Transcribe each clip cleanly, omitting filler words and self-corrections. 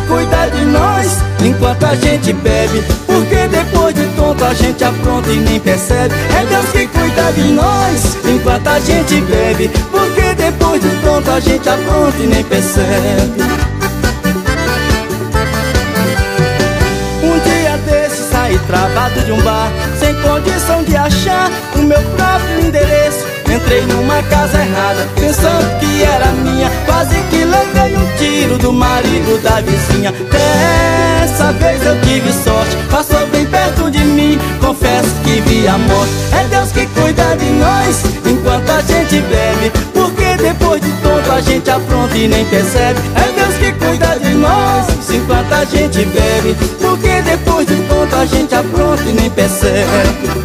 cuida de nós enquanto a gente bebe, porque depois de tonto a gente apronta e nem percebe. É Deus que cuida de nós enquanto a gente bebe, porque depois de tonto a gente apronta e nem percebe. Um dia desse saí travado de um bar, sem condição de achar o meu próprio endereço. Entrei numa casa errada, pensando que era minha, quase que levei um tiro do marido da vizinha. Dessa vez eu tive sorte, passou bem perto de mim, confesso que vi a morte. É Deus que cuida de nós enquanto a gente bebe, porque depois de tonto a gente apronta e nem percebe. É Deus que cuida de nós enquanto a gente bebe, porque depois de tonto a gente apronta e nem percebe.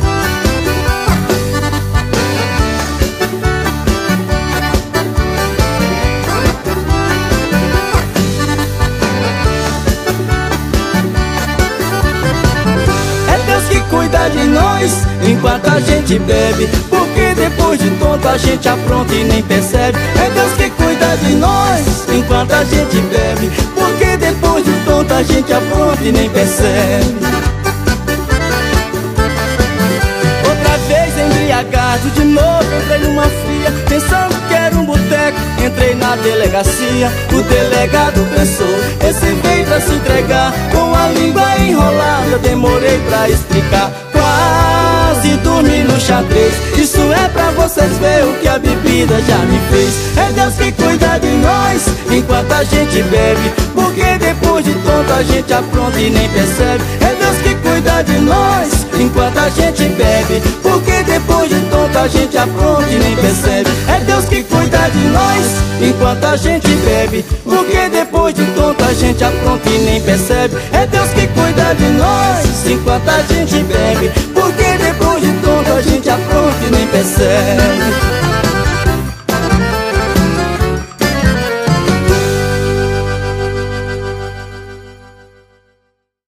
Cuida de nós enquanto a gente bebe, porque depois de tonto a gente apronta e nem percebe. É Deus que cuida de nós enquanto a gente bebe, porque depois de tonto a gente apronta e nem percebe. Outra vez embriagado de novo, entrei numa fria, pensando que era um boteco. Entrei na delegacia, o delegado pensou, esse veio pra se entregar, com a língua enrolada, demorei pra explicar. Quase dormi no xadrez, isso é pra vocês ver o que a bebida já me fez. É Deus que cuida de nós enquanto a gente bebe, porque depois de tonto a gente apronta e nem percebe. É Deus que cuida de nós enquanto a gente bebe, porque depois de tonto a gente apronta e nem percebe. É Deus que cuida de nós enquanto a gente bebe, porque depois de tonto a gente apronta e nem percebe. É Deus que cuida de nós enquanto a gente bebe, porque depois de tonto a gente apronta e nem percebe.